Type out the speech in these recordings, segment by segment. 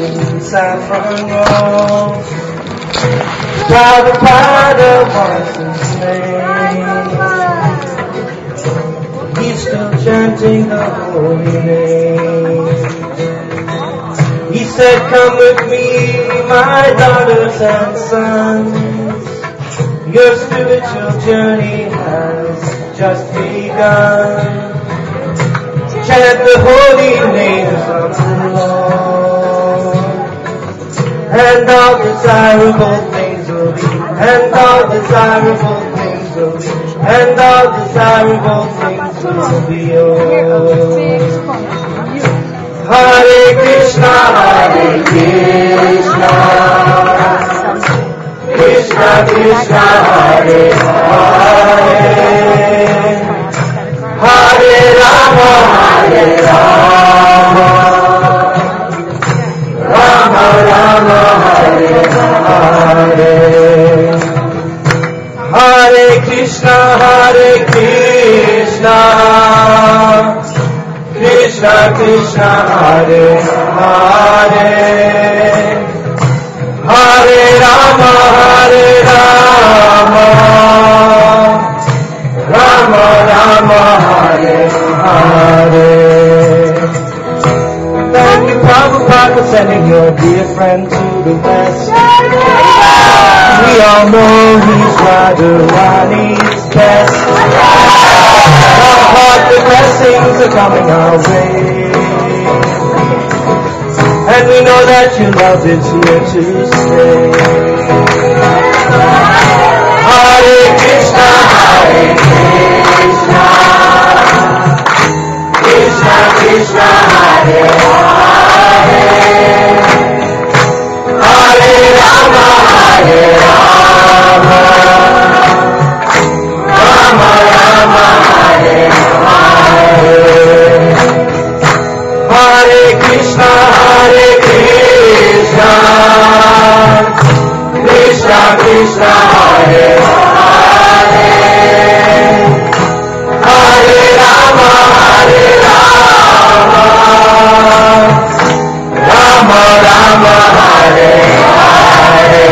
in saffron rose. Prabhupada was his name. He's still chanting the holy name. He said, come with me, my daughters and sons. Your spiritual journey has just begun. Chant the holy names of the Lord, and all desirable things will be, and all desirable things will be, and all desirable things will be yours. Hare Krishna, Krishna Krishna, Hare Hare, Hare Rama, Rama Rama, Hare Hare. Hare Krishna, Krishna Krishna, Hare Hare, Hare Rama, Rama Rama, Hare Hare. Thank you, Prabhupada, for sending your dear friend to the West. We all know he's Radharani's best. Our heart, the blessings are coming our way. And we know that your love is here to stay. Hare Krishna, Krishna Krishna, Hare Hare, Hare Rama, Rama Rama, Hare Hare. Hare Krishna, Krishna Krishna, Hare Hare, Hare Rama, Rama Rama, Hare Hare.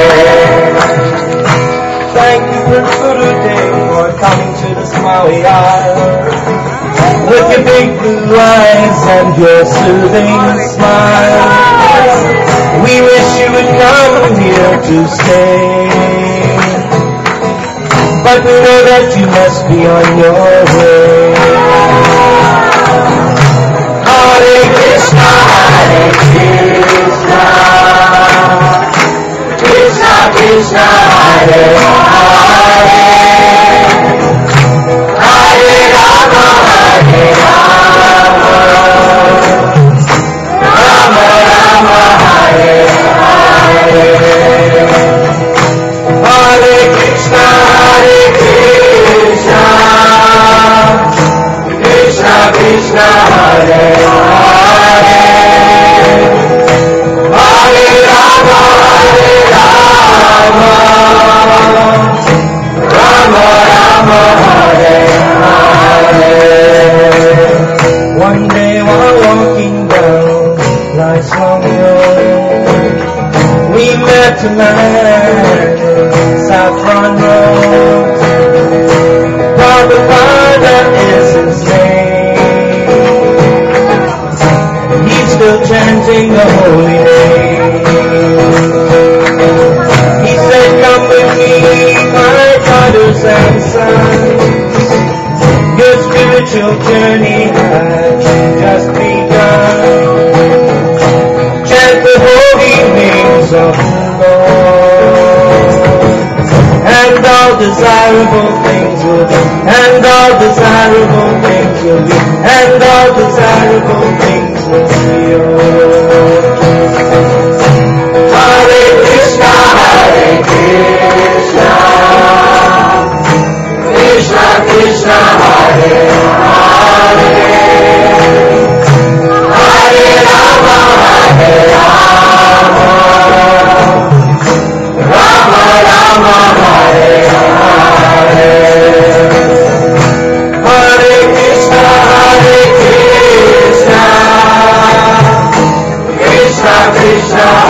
Thank you, Prince Gurudev, for coming to the Smawi Isle. With your big blue eyes and your soothing smile, we wish you would come here to stay. But we know that you must be on your way. Hare Krishna, Krishna Krishna, Hare Hare, Hare Rama, Rama Rama, Hare Hare. Hare Krishna, Krishna Krishna, Hare Hare, Hare Rama, Rama Rama, Hare Hare. One day while walking down life's long road, we met a man in saffron rose. Prabhupada is his name. He's still chanting the holy name. He said, come with me, my daughters and sons. Your spiritual journey has just begun. Chant the holy names of the Lord, and all desirable things will be, and all desirable things will be, and all desirable things will be yours. Hare Krishna, Krishna Krishna, Hare Hare, Krishna